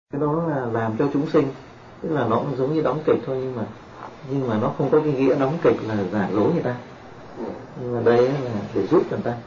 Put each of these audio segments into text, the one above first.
Cái đó là làm cho chúng sinh, tức là nó cũng giống như đóng kịch thôi, nhưng mà nó không có cái nghĩa đóng kịch là giả dối người ta, nhưng mà đây là để giúp người ta.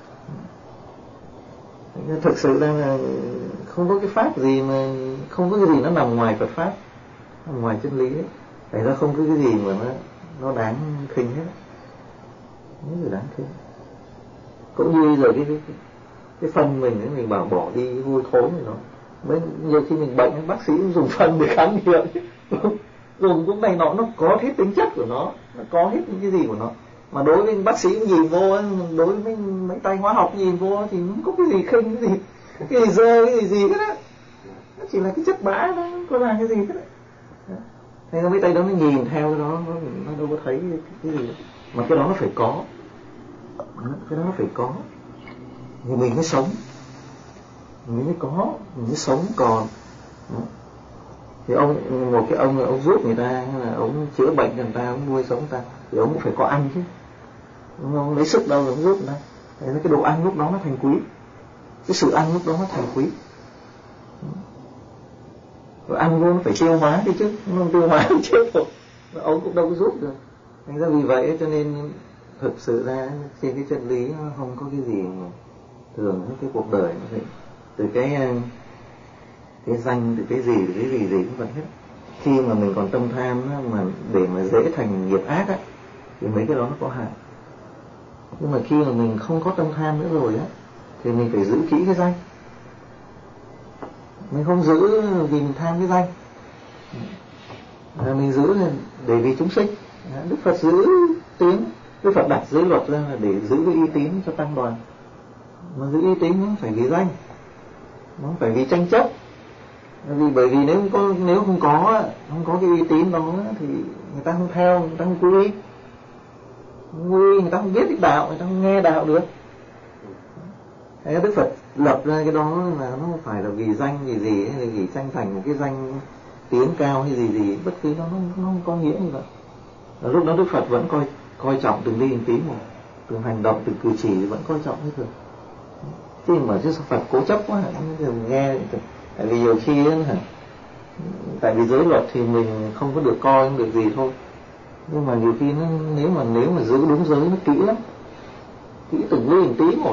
Thực sự là không có cái pháp gì mà không có cái gì nó nằm ngoài Phật pháp, nằm ngoài chân lý ấy. Tại nó không có cái gì mà nó đáng khinh hết, những gì đáng khinh. Cũng như bây giờ cái phân mình bảo bỏ đi cái hôi thối này, nó mới nhiều khi mình bệnh bác sĩ cũng dùng phân để khám nghiệm, dùng cũng này nó có hết tính chất của nó có hết những cái gì của nó. Mà đối với bác sĩ nhìn vô, đối với mấy tay hóa học nhìn vô thì không có cái gì khinh, cái gì dơ, cái gì hết á, nó chỉ là cái chất bã, nó không có là cái gì hết á. Thế mấy tay đó nó nhìn theo cái đó, nó đâu có thấy cái gì. Mà cái đó nó phải có, cái đó nó phải có thì mình mới sống, mình mới có, mình mới sống còn. Thì một cái ông giúp người ta, hay là ông chữa bệnh cho người ta, ông nuôi sống người ta, thì ông cũng phải có ăn chứ, ông lấy sức đâu ông giúp người ta. Thế cái đồ ăn lúc đó nó thành quý, cái sự ăn lúc đó nó thành quý. Rồi ăn vô nó phải tiêu hóa đi chứ, nó không tiêu hóa thì chết rồi, ông cũng đâu có giúp được. Thành ra vì vậy cho nên thực sự ra trên cái chân lý nó không có cái gì mà thường hết. Cái cuộc đời nó phải từ cái danh, từ cái gì cũng vậy hết. Khi mà mình còn tâm tham á, mà để mà dễ thành nghiệp ác á, thì mấy cái đó nó có hại. Nhưng mà khi mà mình không có tâm tham nữa rồi á, thì mình phải giữ kỹ cái danh. Mình không giữ vì mình tham cái danh, mình giữ để vì chúng sinh. Đức Phật giữ tiếng, Đức Phật đặt giới luật ra là để giữ cái uy tín cho tăng đoàn. Mà giữ uy tín nó phải vì danh, nó không phải vì tranh chấp. Bởi vì nếu không có cái uy tín đó thì người ta không theo, người ta không quy, người ta không biết cái đạo, người ta không nghe đạo được. Thế Đức Phật lập ra cái đó là nó không phải là vì danh gì hay là vì tranh giành một cái danh tiếng cao hay gì, bất cứ nó không có nghĩa như vậy. Và lúc đó Đức Phật vẫn coi trọng từng ly từng tí một, từng hành động, từng cử chỉ vẫn coi trọng như thường. Chứ mà chứ Phật cố chấp quá, nghe. Tại vì nhiều khi tại vì giới luật thì mình không có được coi, không được gì thôi. Nhưng mà nhiều khi nếu mà giữ đúng giới nó kỹ lắm, kỹ từng ly từng tí một.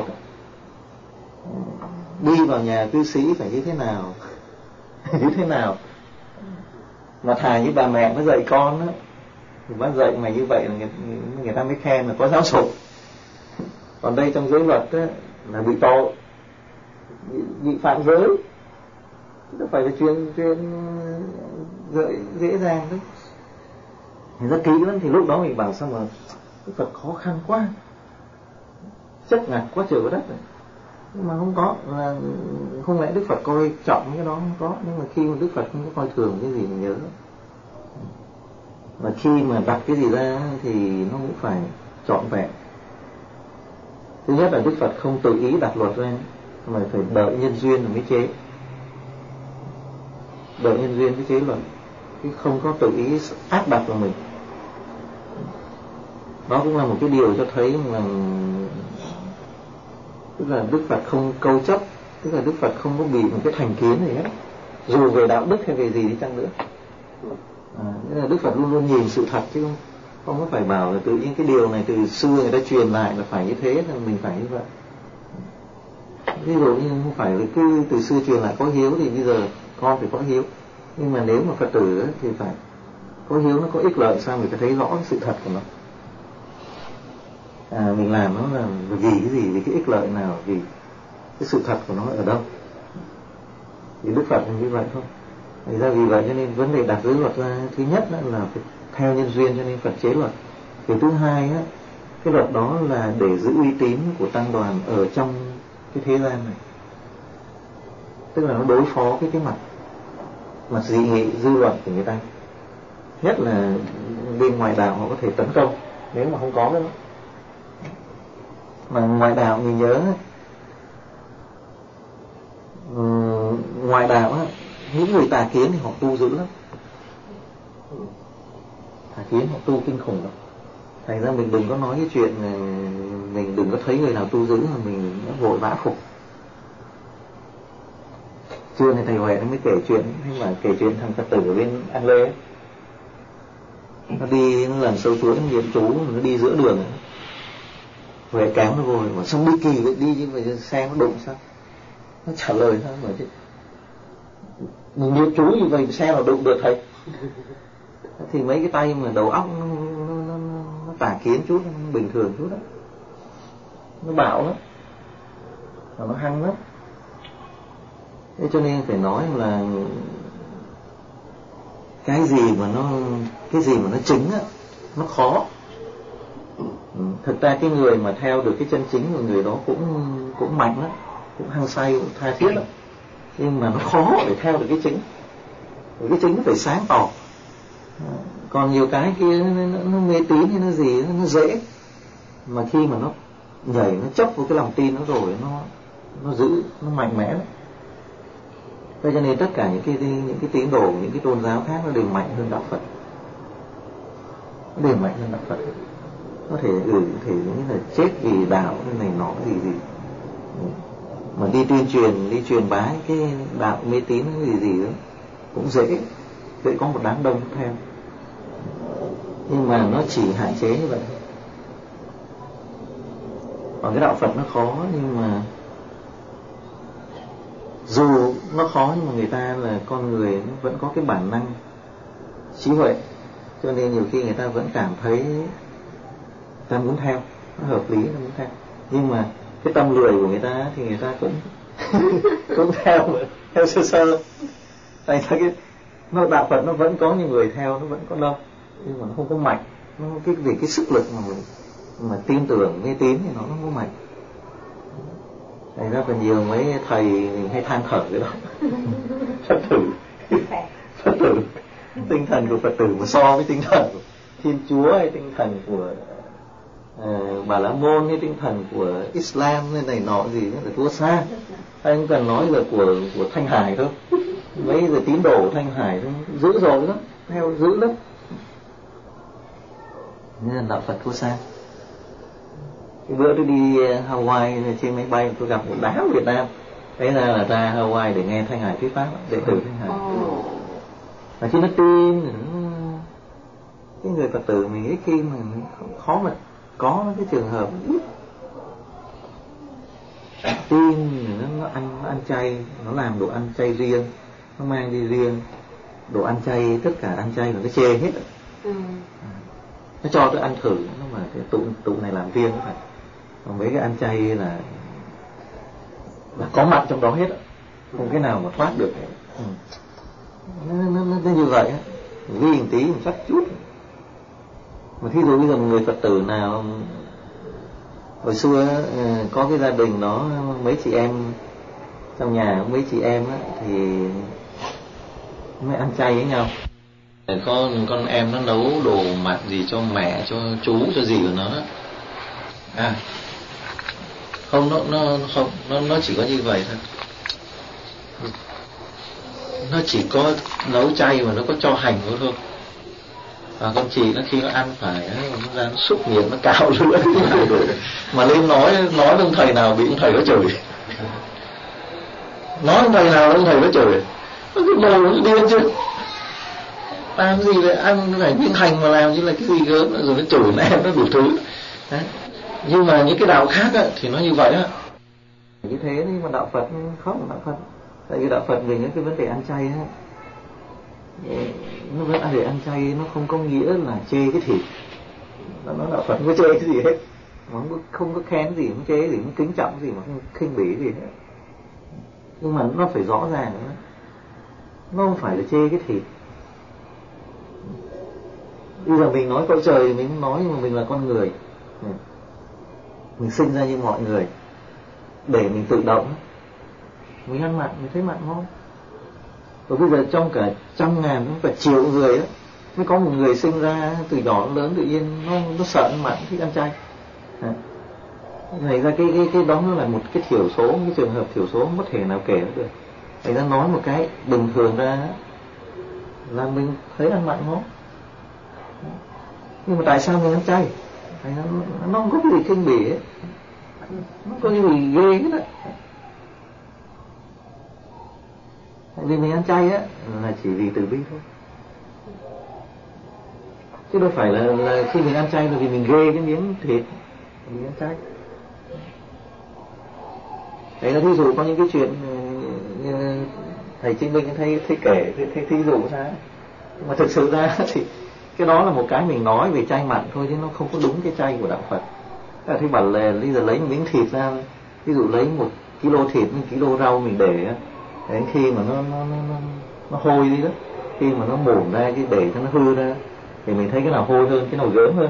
Đi vào nhà cư sĩ phải như thế nào, như thế nào. Mà thà như bà mẹ nó dạy con á, thì bác dạy mày như vậy là người ta mới khen là có giáo dục. Còn đây trong giới luật á, là bị tội, bị phạm giới. Nó phải là chuyện dễ dàng đấy. Thì rất kỹ lắm. Thì lúc đó mình bảo sao mà Đức Phật khó khăn quá, chất ngặt quá trời quá đất này. Nhưng mà không có, là không lẽ Đức Phật coi trọng cái đó không có. Nhưng mà khi mà Đức Phật không có coi thường cái gì mình nhớ. Và khi mà đặt cái gì ra thì nó cũng phải trọn vẹn. Thứ nhất là Đức Phật không tự ý đặt luật ra, mà phải đợi nhân duyên rồi mới chế. Đợi nhân duyên mới chế luật, chứ không có tự ý áp đặt vào mình. Đó cũng là một cái điều cho thấy là tức là Đức Phật không câu chấp, tức là Đức Phật không có bị một cái thành kiến gì hết, dù về đạo đức hay về gì đi chăng nữa. Tức là Đức Phật luôn luôn nhìn sự thật, chứ không có phải bảo là tự nhiên cái điều này từ xưa người ta truyền lại là phải như thế là mình phải như vậy. Ví dụ như không phải là cứ từ xưa truyền lại có hiếu thì bây giờ con phải có hiếu. Nhưng mà nếu mà Phật tử ấy, thì phải có hiếu, nó có ích lợi sao mình phải thấy rõ cái sự thật của nó. Mình làm nó là vì cái gì, vì cái ích lợi nào, vì cái sự thật của nó ở đâu. Thì Đức Phật là như vậy thôi. Thành ra vì vậy cho nên vấn đề đặt giới luật ra, thứ nhất là phải theo nhân duyên cho nên Phật chế luật. Thì thứ hai á, cái luật đó là để giữ uy tín của tăng đoàn ở trong cái thế gian này. Tức là nó đối phó cái mặt dị nghị dư luận của người ta. Nhất là bên ngoại đạo họ có thể tấn công nếu mà không có cái đó. Mà ngoại đạo mình nhớ ngoại đạo á, những người tà kiến thì họ tu dữ lắm. Tà kiến họ tu kinh khủng lắm. Thành ra mình đừng có nói cái chuyện này, mình đừng có thấy người nào tu dữ mà mình vội vã phục. Trưa này thầy Huệ nó mới kể chuyện, nhưng mà kể chuyện thằng Phật tử ở bên An Lê ấy. Nó đi, nó lần sâu chuỗi, nó niệm chú, nó đi giữa đường ấy. Huệ kéo nó vô, mà xong đi kỳ vậy, đi như vậy xe nó đụng sao? Nó trả lời sao mà chứ? Mình niệm chú như vậy xe nào đụng được thầy? Thì mấy cái tay mà đầu óc nó tà kiến chút, nó bình thường chút đó, nó bạo lắm, nó hăng lắm. Thế cho nên phải nói là cái gì mà nó chính á, nó khó. Thực ra cái người mà theo được cái chân chính của người đó cũng mạnh lắm, cũng hăng say, cũng tha thiết lắm, nhưng mà nó khó để theo được cái chính. Cái chính nó phải sáng tỏ. Còn nhiều cái kia nó mê tín hay nó gì nó dễ, mà khi mà nó nhảy, nó chấp vào cái lòng tin nó rồi, nó giữ, nó mạnh mẽ lắm. Thế cho nên tất cả những cái tín đồ, những cái tôn giáo khác nó đều mạnh hơn đạo Phật, nó đều mạnh hơn đạo Phật. Có thể thể như là chết vì đạo này nọ gì mà đi tuyên truyền, đi truyền bá cái đạo mê tín gì đó cũng dễ có một đám đông theo, nhưng mà nó chỉ hạn chế như vậy. Còn cái đạo Phật nó khó, nhưng mà dù nó khó nhưng mà người ta là con người, nó vẫn có cái bản năng trí huệ, cho nên nhiều khi người ta vẫn cảm thấy ta muốn theo, nó hợp lý, nó muốn theo. Nhưng mà cái tâm lười của người ta thì người ta cũng cũng theo sơ sơ. Tại sao nó đạo Phật nó vẫn có nhiều người theo, nó vẫn có đông, nhưng mà nó không có mạnh. Nó cái sức lực mà tin tưởng, mê tín thì nó không có mạnh. Thành ra phần nhiều mấy thầy mình hay than thở cái đó. Phật tử, tinh thần của Phật tử mà so với tinh thần của Thiên Chúa hay tinh thần của Bà La Môn hay tinh thần của Islam này nọ gì nữa là thua xa. Anh cần nói là của Thanh Hải thôi. Mấy giờ tín đồ Thanh Hải dữ dội lắm, theo dữ lắm. Nên là đạo Phật thua xa. Cái bữa tôi đi Hawaii trên máy bay tôi gặp một đám Việt Nam. Thế là ra Hawaii để nghe Thanh Hải thuyết pháp, đệ tử Thanh Hải. Và chứ nó tin, cái người Phật tử mình ít khi mà khó mà có cái trường hợp tin nó ăn chay, nó làm đồ ăn chay riêng, nó mang đi riêng đồ ăn chay, tất cả ăn chay là nó chê hết. Nó cho tôi ăn thử, nó mà cái tụ này làm riêng phải. Còn mấy cái ăn chay là có mặt trong đó hết, không cái nào mà thoát được. Nó như vậy á, ghi một tí một chắc chút. Mà thí dụ bây giờ một người Phật tử nào hồi xưa có cái gia đình đó, mấy chị em trong nhà, mấy chị em á, thì mới ăn chay với nhau. Con em nó nấu đồ mặn gì cho mẹ, cho chú, cho gì của nó. Không, nó chỉ có như vậy thôi. Nó chỉ có nấu chay mà nó có cho hành thôi. Và con chị nó khi nó ăn phải nó ra nó xúc miệng, nó cào lưỡi mà lên nói ông thầy nào bị ông thầy nó chửi. Nói ông thầy nào ông thầy nó chửi. Nó cái đầu nó điên chứ. Làm gì vậy, ăn phải những hành mà làm như là cái gì gớm, rồi nó chửi nó em nó đủ thứ. Đấy. Nhưng mà những cái đạo khác á, thì nó như vậy á. Như thế nhưng mà đạo Phật không, đạo Phật. Tại vì đạo Phật mình cái vấn đề ăn chay á, nó vẫn để ăn chay, nó không có nghĩa là chê cái thịt. Nó đạo Phật không có chê cái gì hết, không có khen gì, không chê gì, không kính trọng gì, mà không khinh bỉ gì hết. Nhưng mà nó phải rõ ràng nữa, nó không phải là chê cái thịt. Bây giờ mình nói cõi trời mình không nói, nhưng mà mình là con người, mình sinh ra như mọi người, để mình tự động mình ăn mặn, mình thấy mặn ngon. Và bây giờ trong cả 100.000, cả triệu người á, mới có một người sinh ra từ nhỏ đến lớn tự nhiên nó sợ ăn mặn, thích ăn chay. Thành ra cái đó nó là một cái thiểu số, cái trường hợp thiểu số không có thể nào kể được. Thành ra nói một cái bình thường ra là mình thấy ăn mặn ngon. Nhưng mà tại sao mình ăn chay? Nó không có cái gì kinh bỉ ấy, nó có cái gì ghê hết á. Vì mình ăn chay á là chỉ vì từ bi thôi, chứ đâu phải là khi mình ăn chay là vì mình ghê cái miếng thịt mình ăn chay. Đấy là thí dụ có những cái chuyện như thầy Trinh Minh thấy kể thí dụ ra, mà thực sự ra thì cái đó là một cái mình nói về chay mặn thôi, chứ nó không có đúng cái chay của đạo Phật. Thế thì bảo là bây giờ lấy một miếng thịt ra, ví dụ lấy 1 kg thịt, 1 kg rau mình để đến khi mà nó hôi đi đó, khi mà nó mổn ra cái để cho nó hư ra thì mình thấy cái nào hôi hơn, cái nào gớm hơn.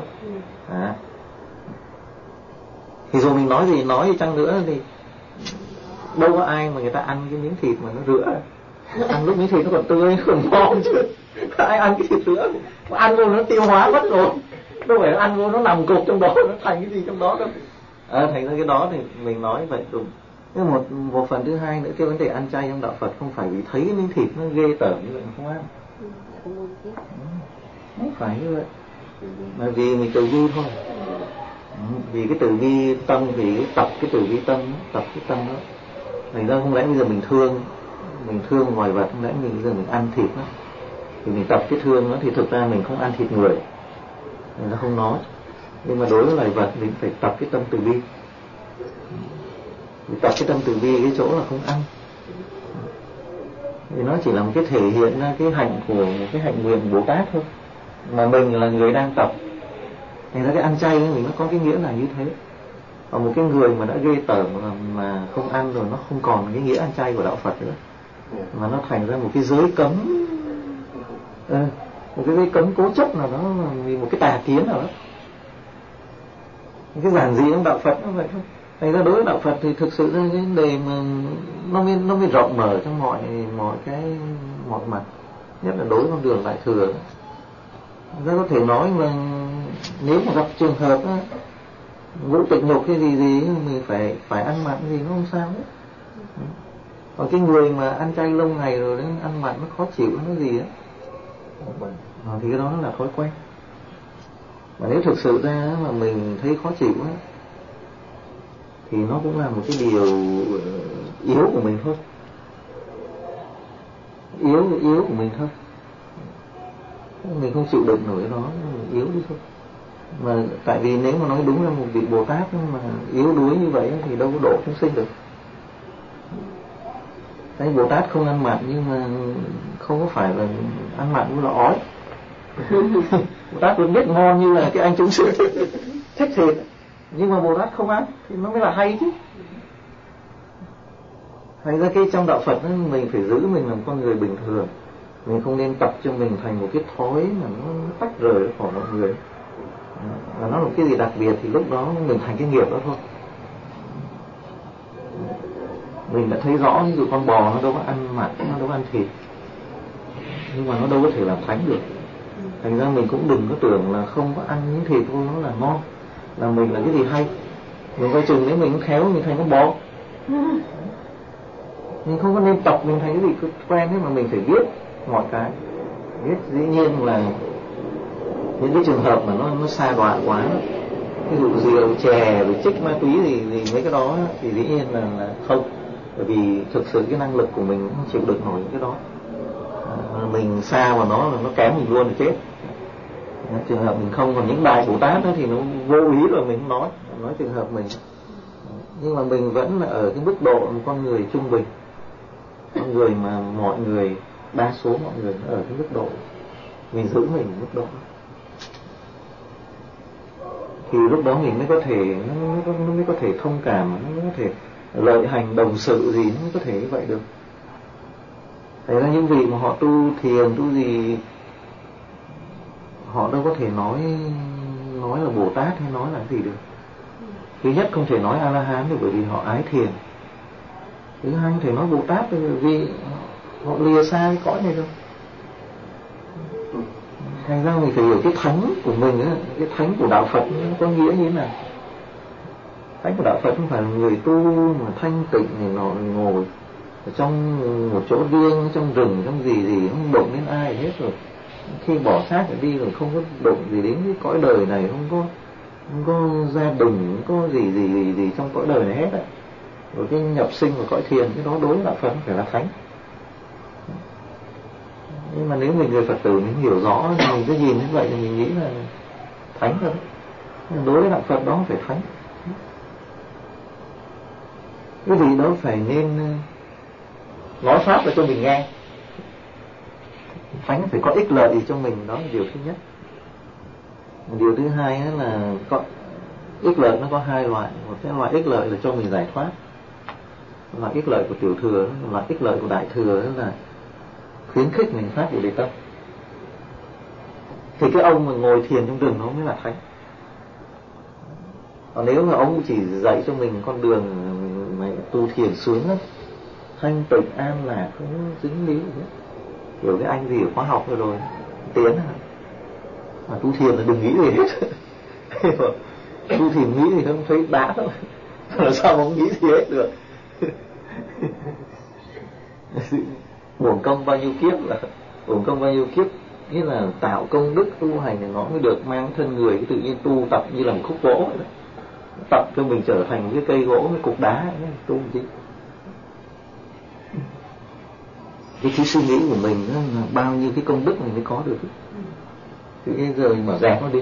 Thì dù mình nói gì nói chăng nữa thì đâu có ai mà người ta ăn cái miếng thịt mà nó rữa. Ăn lúc miếng thịt nó còn tươi, còn ngon chứ. Ai ăn cái thịt rữa mà ăn vô nó tiêu hóa mất rồi, đâu phải ăn vô nó nằm cục trong đó, nó thành cái gì trong đó đâu. Thành ra cái đó thì mình nói vậy đúng. Nhưng một phần thứ hai nữa, cái vấn đề ăn chay trong đạo Phật không phải vì thấy cái miếng thịt nó ghê tởm như vậy không ăn. Không phải như vậy, mà vì mình từ bi thôi. Vì cái từ bi tâm, vì tập cái từ bi tâm, tập cái tâm đó. Thành ra không lẽ bây giờ mình thương loài vật, không lẽ bây giờ mình ăn thịt đó, thì mình tập cái thương nó, thì thực ra mình không ăn thịt người, người ta không nói. Nhưng mà đối với loài vật mình phải tập cái tâm từ bi. Mình tập cái tâm từ bi cái chỗ là không ăn, thì nó chỉ là một cái thể hiện ra cái hạnh của một cái hạnh nguyện Bồ Tát thôi, mà mình là người đang tập. Thành ra cái ăn chay của mình nó có cái nghĩa là như thế. Còn một cái người mà đã ghê tởm mà không ăn rồi, nó không còn cái nghĩa ăn chay của đạo Phật nữa, mà nó thành ra một cái giới cấm, một cái giới cấm cố chấp nào đó, vì một cái tà kiến nào đó. Cái giản dị trong đạo Phật nó vậy thôi. Thành ra đối với đạo Phật thì thực sự cái vấn đề mà nó mới rộng mở trong mọi mặt, nhất là đối với con đường Đại Thừa. Ra có thể nói mà nếu mà gặp trường hợp á, ngũ tịch nhục cái gì mình phải ăn mặn gì nó không sao hết. Còn cái người mà ăn chay lâu ngày rồi đến ăn mặn nó khó chịu nó gì á, thì cái đó nó là thói quen. Mà nếu thực sự ra mà mình thấy khó chịu á, thì nó cũng là một cái điều yếu của mình thôi, yếu của mình thôi. Mình không chịu đựng nổi đó, mình yếu đi thôi. Mà tại vì nếu mà nói đúng là một vị Bồ Tát mà yếu đuối như vậy thì đâu có độ chúng sinh được. Đấy, Bồ Tát không ăn mặn, nhưng mà không có phải là ăn mặn cũng là ói. Bồ Tát vẫn biết ngon như là cái anh chúng sinh thích thịt, nhưng mà Bồ Tát không ăn thì nó mới là hay chứ. Thành ra cái trong đạo Phật ấy, mình phải giữ mình làm con người bình thường. Mình không nên tập cho mình thành một cái thói mà nó tách rời khỏi mọi người. Và nó là một cái gì đặc biệt thì lúc đó mình thành cái nghiệp đó thôi. Mình đã thấy rõ, ví dụ con bò nó đâu có ăn mặn, nó đâu có ăn thịt, nhưng mà nó đâu có thể làm thánh được. Thành ra mình cũng đừng có tưởng là không có ăn những thịt thôi nó là ngon, là mình là cái gì hay. Mình coi chừng nếu mình không khéo mình thành con bò. Mình không có nên tập mình thành cái gì cứ quen thế, mà mình phải biết mọi cái. Biết dĩ nhiên là những cái trường hợp mà nó xa đoạn quá, ví dụ rượu chè rồi trích ma túy thì mấy cái đó thì dĩ nhiên là không, bởi vì thực sự cái năng lực của mình không chịu được nổi những cái đó. Mình xa vào nó là nó kém mình luôn là chết. Trường hợp mình không, còn những đại Bồ Tát đó thì nó vô ý rồi mình không nói trường hợp mình. Nhưng mà mình vẫn là ở cái mức độ một con người trung bình, con người mà mọi người, đa số mọi người ở cái mức độ, mình giữ mình mức độ, thì lúc đó mình mới có thể nó mới có thể thông cảm, nó mới có thể lợi hành đồng sự gì, nó mới có thể như vậy được. Thế ra những vị mà họ tu thiền tu gì, họ đâu có thể nói là Bồ Tát hay nói là gì được. Thứ nhất không thể nói A-la-hán được, bởi vì họ ái thiền. Thứ hai không thể nói Bồ Tát bởi vì họ lìa xa cái cõi này rồi. Thành ra mình phải hiểu cái thánh của mình á, cái thánh của đạo Phật nó có nghĩa như thế nào. Thánh của đạo Phật không phải là người tu mà thanh tịnh này nọ, ngồi ở trong một chỗ riêng, trong rừng, trong gì không động đến ai hết, rồi khi bỏ xác rồi đi rồi không có động gì đến cái cõi đời này, không có gia đình, không có gì trong cõi đời này hết á. Rồi cái nhập sinh vào cõi thiền, cái đó đối với đạo Phật không phải là thánh. Nhưng mà nếu mình người Phật tử mình hiểu rõ, mình cứ nhìn như vậy thì mình nghĩ là thánh rồi. Đối với đạo Phật đó phải thánh. Cái gì đó phải nên nói pháp ra cho mình nghe. Thánh phải có ích lợi gì cho mình, đó là điều thứ nhất. Điều thứ hai là có ích lợi, nó có hai loại. Một cái loại ích lợi là cho mình giải thoát, loại ích lợi của tiểu thừa, loại ích lợi của đại thừa là khuyến khích mình phát Bồ Đề tâm. Thì cái ông mà ngồi thiền trong rừng nó mới là thánh. Còn nếu mà ông chỉ dạy cho mình con đường mà tu thiền xuống đó, thanh tịnh an lạc, không dính lý gì hết, kiểu cái anh gì ở khóa học rồi tiến mà tu thiền là đừng nghĩ gì hết. Tu thiền nghĩ thì không thấy đã đâu, làm sao không nghĩ gì hết được. Uổng công bao nhiêu kiếp, là uổng công bao nhiêu kiếp, nghĩa là tạo công đức tu hành thì nó mới được mang thân người, cái tự nhiên tu tập như là một khúc gỗ vậy đó. Tập cho mình trở thành cái cây gỗ, cái cục đá ấy, tu chứ. Cái suy nghĩ của mình là bao nhiêu cái công đức mình mới có được. Cái giờ mà dẹp nó đi.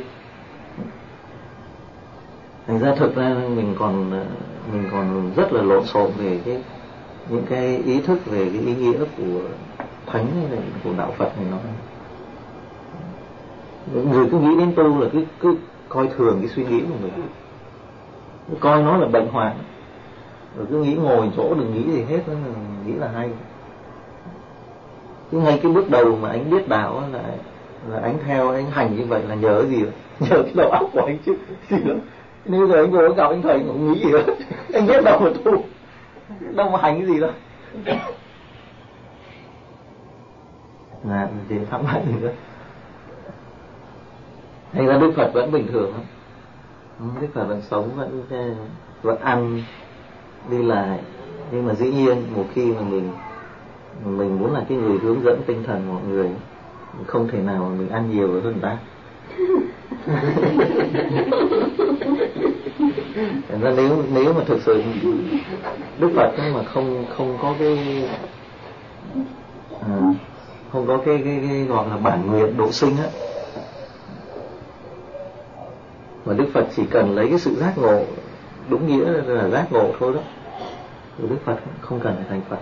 Thành ra thực ra mình còn rất là lộn xộn về những cái ý thức về cái ý nghĩa của thánh này, của đạo Phật này. Nó người cứ nghĩ đến tu là cứ coi thường cái suy nghĩ của mình, cứ coi nó là bệnh hoạn, rồi cứ nghĩ ngồi chỗ đừng nghĩ gì hết, nó nghĩ là hay. Chứ ngay cái bước đầu mà anh biết đạo là anh theo, anh hành như vậy là nhờ gì? Nhờ cái đầu óc của anh chứ gì đó. Nếu giờ anh ngồi gặp anh thầy cũng nghĩ gì đó, anh biết đâu mà tu, đâu mà hành cái gì đâu. Là thì thắc mắc gì nữa. Thành ra Đức Phật vẫn bình thường lắm. Đức Phật vẫn sống, vẫn ăn, đi lại. Nhưng mà dĩ nhiên một khi mà mình muốn là cái người hướng dẫn tinh thần mọi người, không thể nào mà mình ăn nhiều hơn người ta. Thành ra nếu mà thực sự Đức Phật mà không có cái không có cái gọi là bản nguyện độ sinh á, mà Đức Phật chỉ cần lấy cái sự giác ngộ, đúng nghĩa là giác ngộ thôi đó, thì Đức Phật không cần phải thành Phật.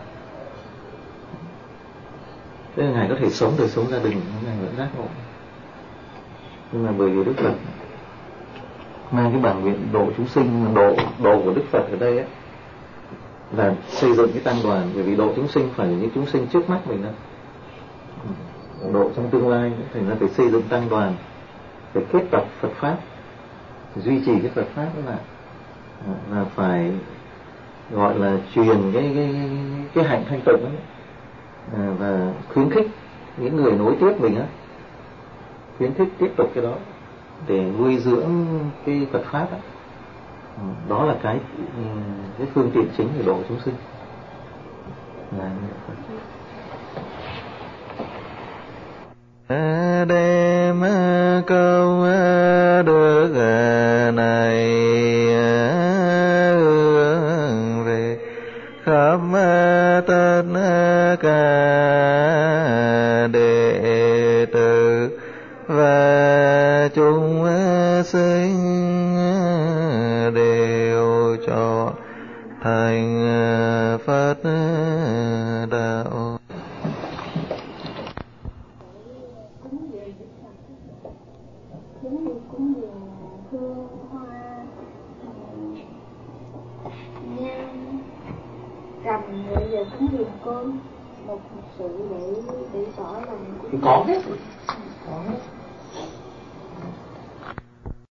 Thế Ngài có thể sống đời sống gia đình, Ngài vẫn giác ngộ. Nhưng mà bởi vì Đức Phật mang cái bản nguyện độ chúng sinh, độ của Đức Phật ở đây á là xây dựng cái tăng đoàn. Bởi vì độ chúng sinh phải là những chúng sinh trước mắt mình đó, độ trong tương lai, thành ra phải xây dựng tăng đoàn, phải kết tập Phật pháp, phải duy trì cái Phật pháp đó, là phải gọi là truyền cái hạnh thanh tịnh đó, và khuyến khích những người nối tiếp mình á, khuyến khích tiếp tục cái đó để nuôi dưỡng cái Phật pháp đó. Đó là cái phương tiện chính để độ chúng sinh. Đem câu được này về khắp tất cả đệ tử và chúng sinh đều cho thành Phật đạo. Giống như cúng dường hương hoa, nhang, rằm, rồi giờ cúng dường cơm, một sự để tỏ lòng có hết.